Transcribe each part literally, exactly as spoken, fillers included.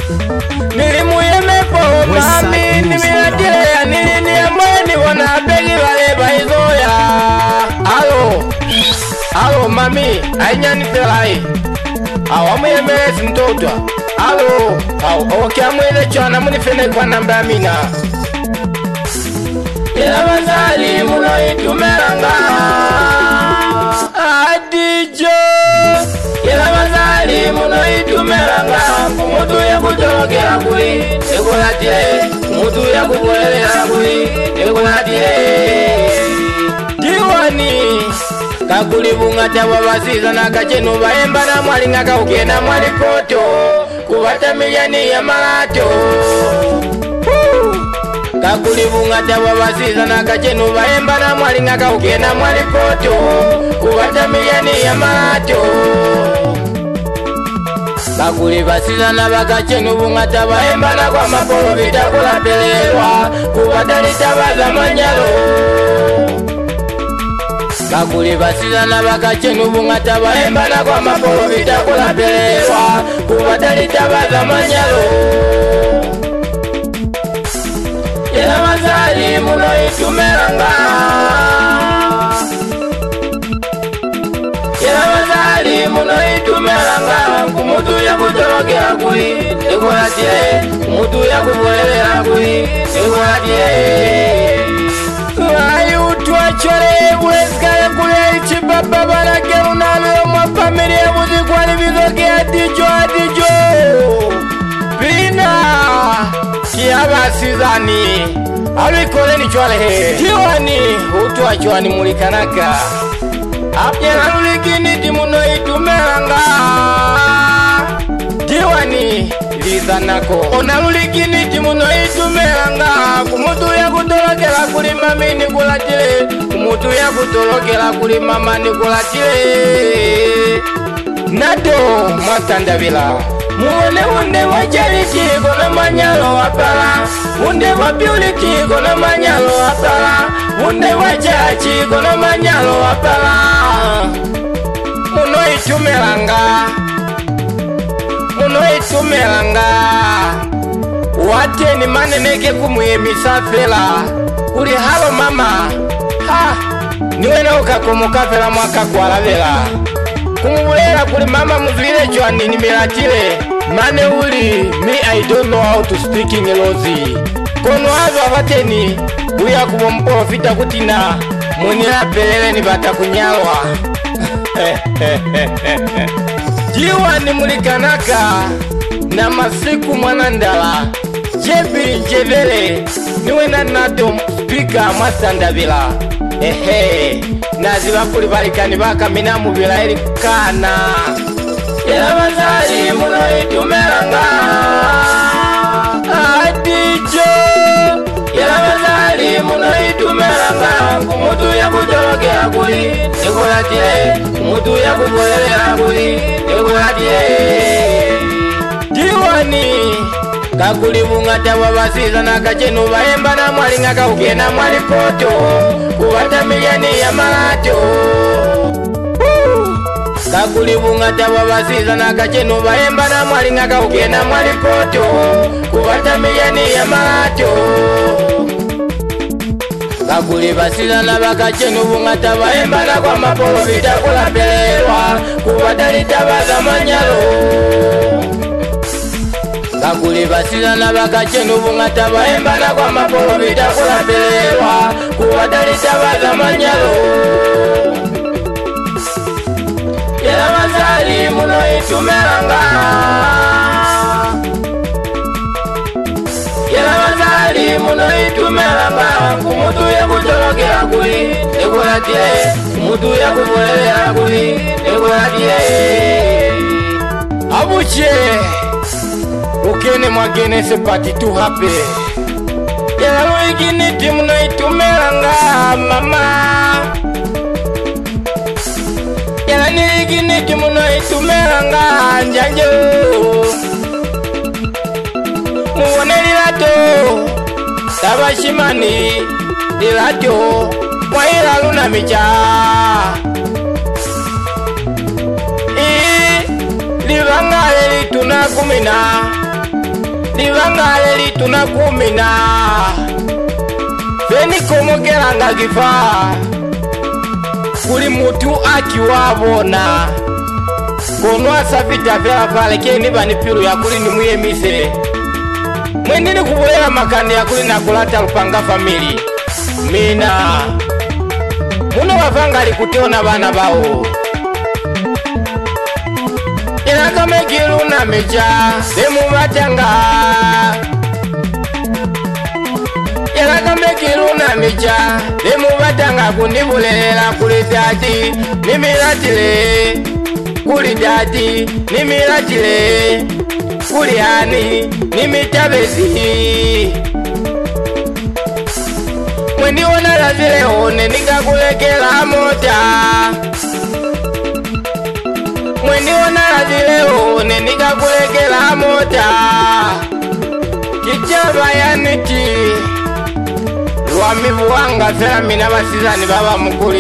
Nilimuyemepo mami nimilatile ya nilini ya mweni wana begi wale baizoya. Alo, alo mami, ainyani pelai. Awamuyemele simtotwa. Alo, awo kia mwele chwana munifene kwa namba mina. Ila mazali muno itumelanga Adijo. Ila mazali muno itumelanga Kumutu ya kutolokea kuli Ekulatie Kumutu ya kukwelea kuli Ekulatie Diwani Kakulibunga tawa basiza na kachenu baemba na mwali nga kaukena mwali koto Kubata miliani ya malato Kakulibunga tawa basiza na kachenu baemba na mwali nga kaukena mwali koto Kubata miliani ya malato Kakulibasiza na bakachenu bunga tawa emba na kwa mapolo vitakula pelelwa Kubata litabaza manyalo Kakulibasiza na bakachenu bunga tawa emba na kwa mapolo vitakula pelelwa Kubata litabaza manyalo Yela mazali muno itumelanga Yela mazali muno itumelanga Kumutu ya kutolokea kuli Ekulatie Kumutu ya kukwelea kuli Ekulatie Ayu tuachore Uwezikale kule ichi baba barake Unalo mwa familia Muzikuwa ni vizoke adijo adijo Pina Kiaba sizani Alikole ni chwale he Diwani Utuwa chwani mulikanaka Apyena lulikini timuno itumelanga Diwani Lizanako Ona lulikini timuno itumelanga Kumutu ya kutolokela kuli mami nikulatile Kumutu ya kutolokela kuli mama nikulatile Nado Mwatandavila Muone unde wa charity kono manyalo wapala Unde wa purity kono manyalo wapala Unde wa chachi kono manyalo wapala Muno itumelanga Muno itumelanga Wate ni maneneke kumuye misafela Uli halo mama Ha Niwe na ukakumukafela mwaka kwa lavela Kumubulela kuli mama muzwile chwani nimelatile Mane uli Me I don't know how to speak English Kono hazo avateni Uya kubomprofita kutina Munila pelele ni bata kunyalwa Jiwa ni mulikanaka Na masiku mwanandala Jebi njevele Niwe na nato speaker Mwatandavila Ehe Naziba kuli balikani baka mina mubila ili kana Yela mazali muno itumelanga Adijo Yela mazali muno itumelanga Kumutu ya kutolokea kuli Ekulatie Kumutu ya kukwelea kuli Ekulatie Diwani Kakulibunga tawa basiza na kachenu baemba na mwali nga kaukena mwali koto Kubata miliani ya malato Kakulibunga tawa basiza na kachenu baemba na mwali nga kaukena mwali koto Kubata miliani ya malato Kakulibasiza na bakachenu bunga tawa emba na kwa mapolo vitakula pelelwa Kubata litabaza manyalo Kakulibasiza na bakachenu bunga tawa emba na kwa mapolo vitakula pelelwa Kubata litabaza manyalo Yela mazali muno itumelanga Yela mazali muno itumelanga Kumutu ya kutolokea kuli Ekulatie Kumutu ya kukwelea kuli Ekulatie Abuche Ukene mwagene se party too happy Yela mwigini timuno itumelanga mama Yela nigini timuno itumelanga njanjo Muone lilato Tabashimani lilato Mwaila luna micha Ii Livanga leli tunakumina Livangale litunakumina Feni komogeranga gifa Kuli mutu akiwabona Konwa safita vya pale keni banipiru ya kuli ni muye mise Mwendini kubulela makani ya kuli na kulata lupanga famili Mina Muno wafanga likuteona bana bao Inaka mekilu na mecha Demu matanga Inaka mekilu na mecha Demu matanga kundibulela kuli dati Nimilatile Kuli dati Nimilatile Kuli hani Nimitabezi Mweni wana lazile one nika kulekela mota Mweni wana lazile one nika kulekela mota Kichaba ya niti Luamivu wanga fela mina basizani baba mkuli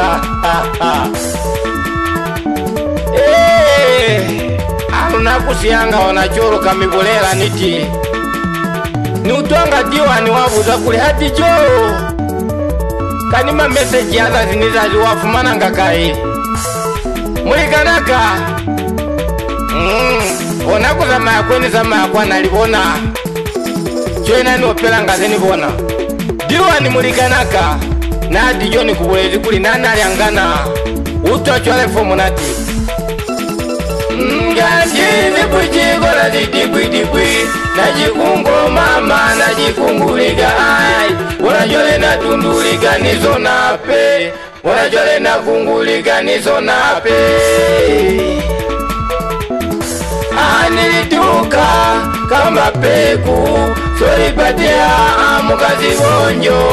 Eee Aluna kusianga wanachoro kamibulela niti Ni utuanga diwa ni wabuza kuli hati joo Kanima message yaza zinizazi wafumana ngakai Mulikanaka mm, Onaku zama ya kweni zama ya kwa nalibona Choena ni opela ngazini bona Diwa ni mulikanaka Na hati jo ni kubulezi kuli nana liangana Utu achwale fomu nati Ngajini kuchikola ditipwi tipwi Najikungo mama najikungulika ai Unajole na tundulika nizo nape Unajole na kungulika nizo nape Anilituka kama peku Solipatia amukazi bonjo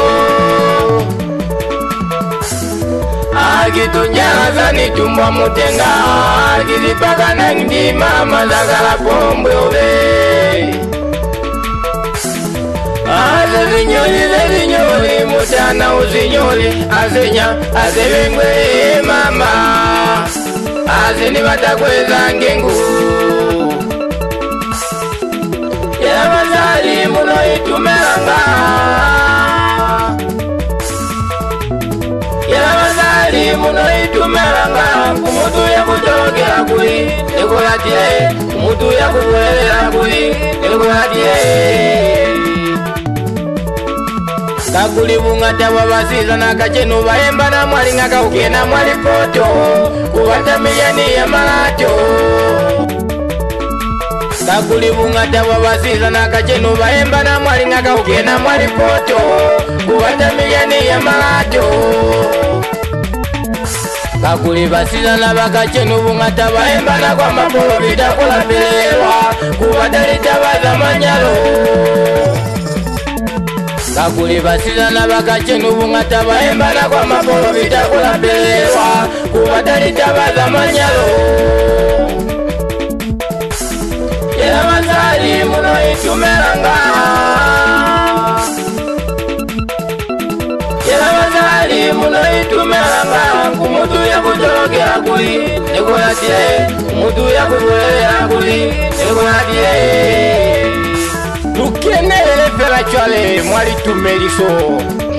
Akitunyaza ni tumwa mutenga Akizipaka na ngidi mama zakala pombe ove Aze zinyoli ze zinyoli mutana uzinyoli Azenya azebengwe mama Aze ni batakweza ngengu Ya mazali muno itumelanga Yabazali muno itumelanga Kumutu ya kutogera kuli Nikulatie Kumutu ya kukuelera kuli Nikulatie Kakuli bungata wabasiza na kachenu Baemba na mwali ngaka ukena mwali poto Kubata miyani ya malato Kakuli bungata wabasiza na kachenu Baemba na mwali ngaka ukena mwali poto Kubata miyani ya malato Kakuli basiza na bakachenu bungata Baemba na kwa mapolo vitakula bilewa Kubata litabaza manyalo Kakuli basiza na bakachenu bungata Baemba na kwa mapolo vitakula bilewa Kubata litabaza manyalo Yela mazali muno itumelanga Yela mazali muno itumelanga Kumutu ya kutogera kuli Nikulatie Kumutu ya kukuelera kuli Nikulatie Lukenele fela chwale mwali tumeliso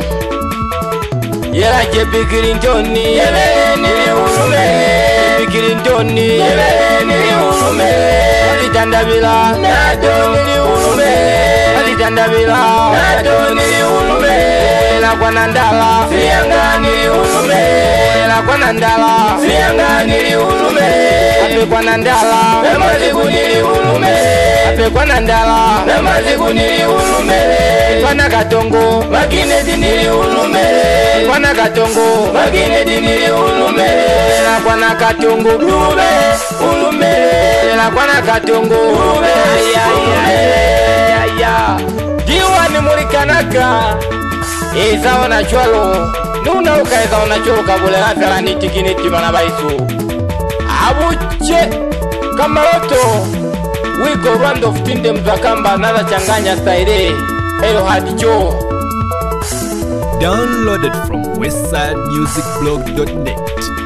Yela jebi kirintoni Yele nili urume Jebi kirintoni Yele nili urume Alitandabila Nato nili urume Alitandabila Nato nili urume Ela kwa nandala Siyanga nili urume Ela kwa nandala Siyanga nili urume Ape kwa nandala Namaziku nili urume Ape kwa nandala Namaziku nili urume Pana katongo Makineti nili urume Pana katongo Makineti nili urume Ela kwa na katongo Urume Urume Ela kwa na katongo Urume Ayayayayaya Diwa ni mulikanaka Eza wana chwalo Nuna uka eza wana chwalo kabule Nafela nitiki niti manabaisu Abuche Kamaroto Wiko Rwanda of Kingdom Zakamba Nada changanya style Elo hadicho Downloaded from westside music blog dot net.